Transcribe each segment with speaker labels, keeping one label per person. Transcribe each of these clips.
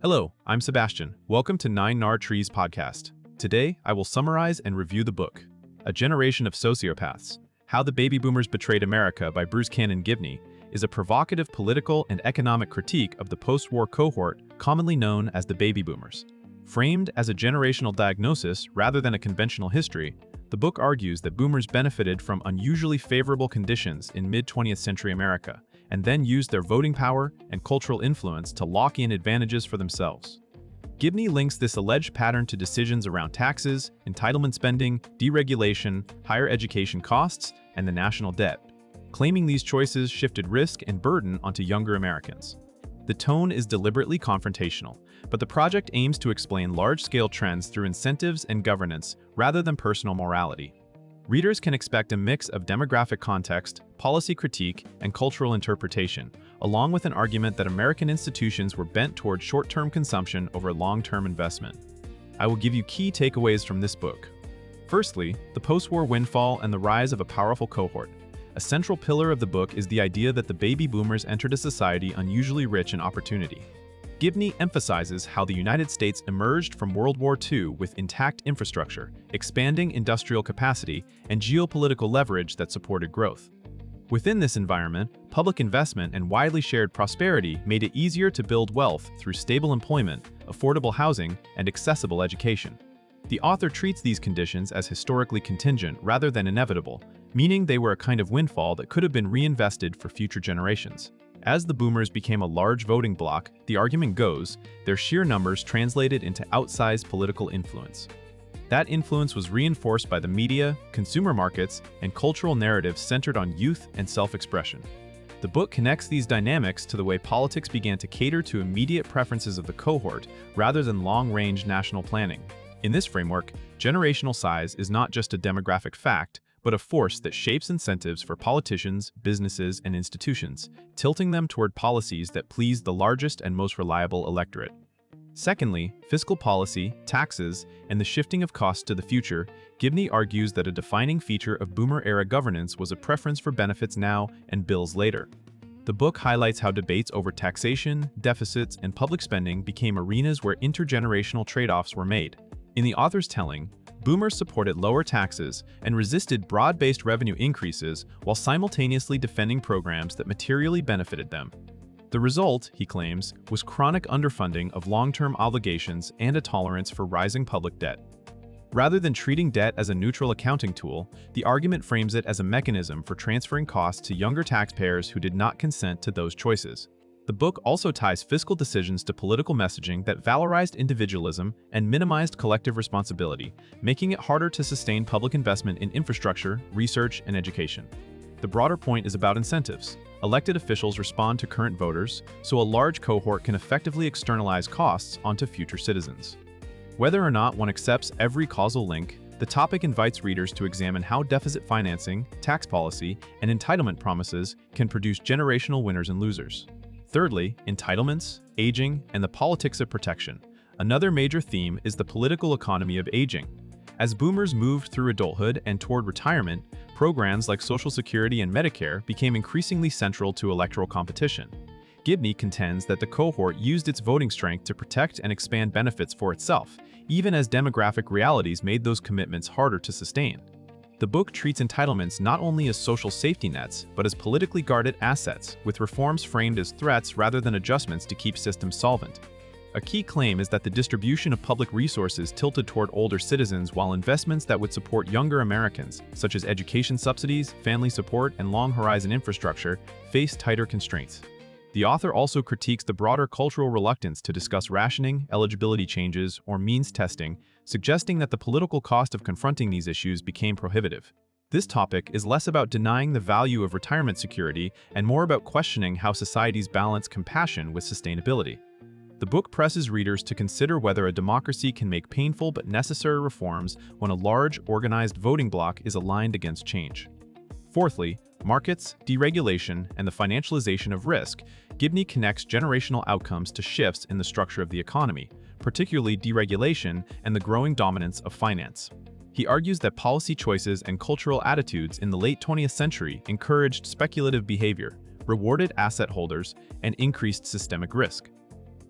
Speaker 1: Hello, I'm Sebastian. Welcome to 9 Nar Trees podcast. Today, I will summarize and review the book, A Generation of Sociopaths: How the Baby Boomers Betrayed America by Bruce Cannon Gibney, is a provocative political and economic critique of the post-war cohort commonly known as the Baby Boomers. Framed as a generational diagnosis rather than a conventional history, the book argues that boomers benefited from unusually favorable conditions in mid-20th century America, and then used their voting power and cultural influence to lock in advantages for themselves. Gibney links this alleged pattern to decisions around taxes, entitlement spending, deregulation, higher education costs, and the national debt, claiming these choices shifted risk and burden onto younger Americans. The tone is deliberately confrontational, but the project aims to explain large-scale trends through incentives and governance rather than personal morality. Readers can expect a mix of demographic context, policy critique, and cultural interpretation, along with an argument that American institutions were bent toward short-term consumption over long-term investment. I will give you key takeaways from this book. Firstly, the post-war windfall and the rise of a powerful cohort. A central pillar of the book is the idea that the baby boomers entered a society unusually rich in opportunity. Gibney emphasizes how the United States emerged from World War II with intact infrastructure, expanding industrial capacity, and geopolitical leverage that supported growth. Within this environment, public investment and widely shared prosperity made it easier to build wealth through stable employment, affordable housing, and accessible education. The author treats these conditions as historically contingent rather than inevitable, meaning they were a kind of windfall that could have been reinvested for future generations. As the boomers became a large voting bloc, the argument goes, their sheer numbers translated into outsized political influence. That influence was reinforced by the media, consumer markets, and cultural narratives centered on youth and self-expression. The book connects these dynamics to the way politics began to cater to immediate preferences of the cohort rather than long-range national planning. In this framework, generational size is not just a demographic fact, but a force that shapes incentives for politicians, businesses, and institutions, tilting them toward policies that please the largest and most reliable electorate. Secondly, fiscal policy, taxes, and the shifting of costs to the future. Gibney argues that a defining feature of boomer-era governance was a preference for benefits now and bills later. The book highlights how debates over taxation, deficits, and public spending became arenas where intergenerational trade-offs were made. In the author's telling, boomers supported lower taxes and resisted broad-based revenue increases while simultaneously defending programs that materially benefited them. The result, he claims, was chronic underfunding of long-term obligations and a tolerance for rising public debt. Rather than treating debt as a neutral accounting tool, the argument frames it as a mechanism for transferring costs to younger taxpayers who did not consent to those choices. The book also ties fiscal decisions to political messaging that valorized individualism and minimized collective responsibility, making it harder to sustain public investment in infrastructure, research, and education. The broader point is about incentives. Elected officials respond to current voters, so a large cohort can effectively externalize costs onto future citizens. Whether or not one accepts every causal link, the topic invites readers to examine how deficit financing, tax policy, and entitlement promises can produce generational winners and losers. Thirdly, entitlements, aging, and the politics of protection. Another major theme is the political economy of aging. As boomers moved through adulthood and toward retirement, programs like Social Security and Medicare became increasingly central to electoral competition. Gibney contends that the cohort used its voting strength to protect and expand benefits for itself, even as demographic realities made those commitments harder to sustain. The book treats entitlements not only as social safety nets, but as politically guarded assets, with reforms framed as threats rather than adjustments to keep systems solvent. A key claim is that the distribution of public resources tilted toward older citizens while investments that would support younger Americans, such as education subsidies, family support, and long-horizon infrastructure, faced tighter constraints. The author also critiques the broader cultural reluctance to discuss rationing, eligibility changes, or means testing, suggesting that the political cost of confronting these issues became prohibitive. This topic is less about denying the value of retirement security and more about questioning how societies balance compassion with sustainability. The book presses readers to consider whether a democracy can make painful but necessary reforms when a large, organized voting bloc is aligned against change. Fourthly, markets, deregulation, and the financialization of risk. Gibney connects generational outcomes to shifts in the structure of the economy, particularly deregulation and the growing dominance of finance. He argues that policy choices and cultural attitudes in the late 20th century encouraged speculative behavior, rewarded asset holders, and increased systemic risk.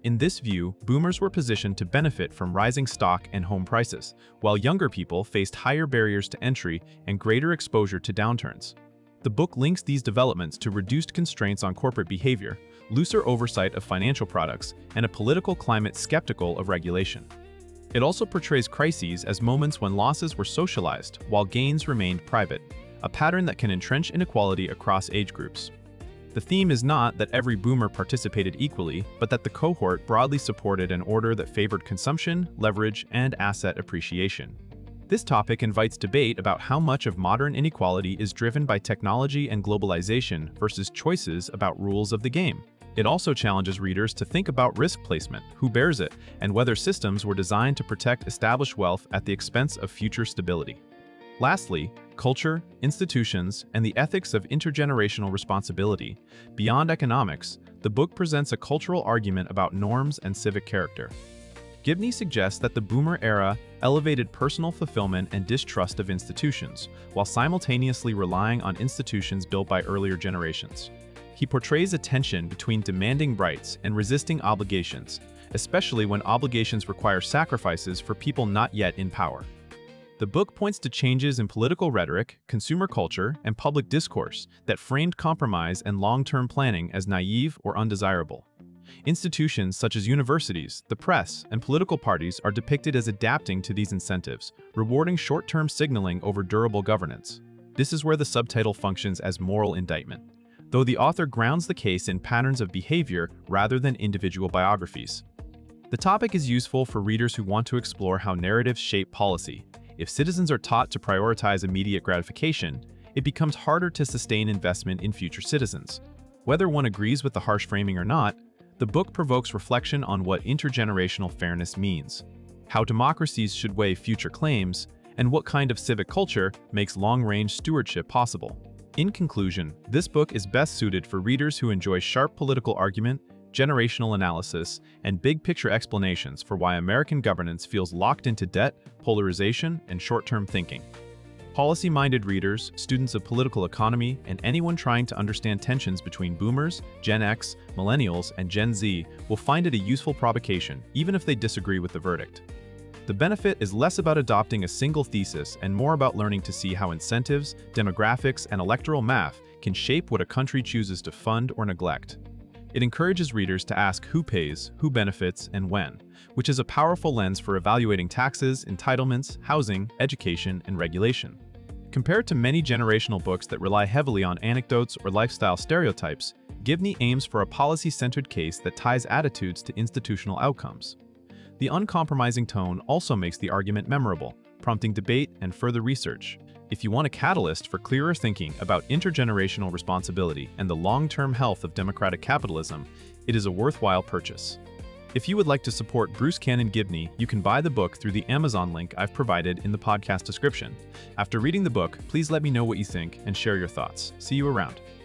Speaker 1: In this view, boomers were positioned to benefit from rising stock and home prices, while younger people faced higher barriers to entry and greater exposure to downturns. The book links these developments to reduced constraints on corporate behavior, looser oversight of financial products, and a political climate skeptical of regulation. It also portrays crises as moments when losses were socialized while gains remained private, a pattern that can entrench inequality across age groups. The theme is not that every boomer participated equally, but that the cohort broadly supported an order that favored consumption, leverage, and asset appreciation. This topic invites debate about how much of modern inequality is driven by technology and globalization versus choices about rules of the game. It also challenges readers to think about risk placement, who bears it, and whether systems were designed to protect established wealth at the expense of future stability. Lastly, culture, institutions, and the ethics of intergenerational responsibility. Beyond economics, the book presents a cultural argument about norms and civic character. Gibney suggests that the boomer era elevated personal fulfillment and distrust of institutions, while simultaneously relying on institutions built by earlier generations. He portrays a tension between demanding rights and resisting obligations, especially when obligations require sacrifices for people not yet in power. The book points to changes in political rhetoric, consumer culture, and public discourse that framed compromise and long-term planning as naive or undesirable. Institutions such as universities, the press, and political parties are depicted as adapting to these incentives, rewarding short-term signaling over durable governance. This is where the subtitle functions as moral indictment, though the author grounds the case in patterns of behavior rather than individual biographies. The topic is useful for readers who want to explore how narratives shape policy. If citizens are taught to prioritize immediate gratification, it becomes harder to sustain investment in future citizens. Whether one agrees with the harsh framing or not, the book provokes reflection on what intergenerational fairness means, how democracies should weigh future claims, and what kind of civic culture makes long-range stewardship possible. In conclusion, this book is best suited for readers who enjoy sharp political argument, generational analysis, and big-picture explanations for why American governance feels locked into debt, polarization, and short-term thinking. Policy-minded readers, students of political economy, and anyone trying to understand tensions between boomers, Gen X, millennials, and Gen Z will find it a useful provocation, even if they disagree with the verdict. The benefit is less about adopting a single thesis and more about learning to see how incentives, demographics, and electoral math can shape what a country chooses to fund or neglect. It encourages readers to ask who pays, who benefits, and when, which is a powerful lens for evaluating taxes, entitlements, housing, education, and regulation. Compared to many generational books that rely heavily on anecdotes or lifestyle stereotypes, Gibney aims for a policy-centered case that ties attitudes to institutional outcomes. The uncompromising tone also makes the argument memorable, prompting debate and further research. If you want a catalyst for clearer thinking about intergenerational responsibility and the long-term health of democratic capitalism, it is a worthwhile purchase. If you would like to support Bruce Cannon Gibney, you can buy the book through the Amazon link I've provided in the podcast description. After reading the book, please let me know what you think and share your thoughts. See you around.